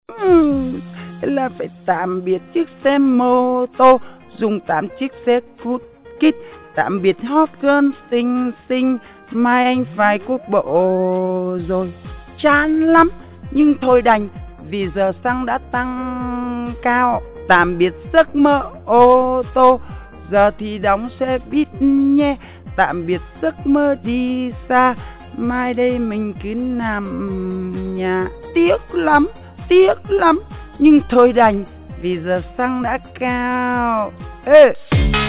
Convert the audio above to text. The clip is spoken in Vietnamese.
Thế là phải tạm biệt chiếc xe mô tô, dùng 8 chiếc xe cút kít, tạm biệt hot girl xinh xinh, mai anh phải quốc bộ rồi. Chán lắm, nhưng thôi đành, vì giờ xăng đã tăng cao. Tạm biệt giấc mơ ô tô, giờ thì đóng xe buýt nhé. Tạm biệt giấc mơ đi xa, mai đây mình cứ nằm nhà. Tiếc lắm, nhưng thôi đành, vì giờ xăng đã cao. Ê!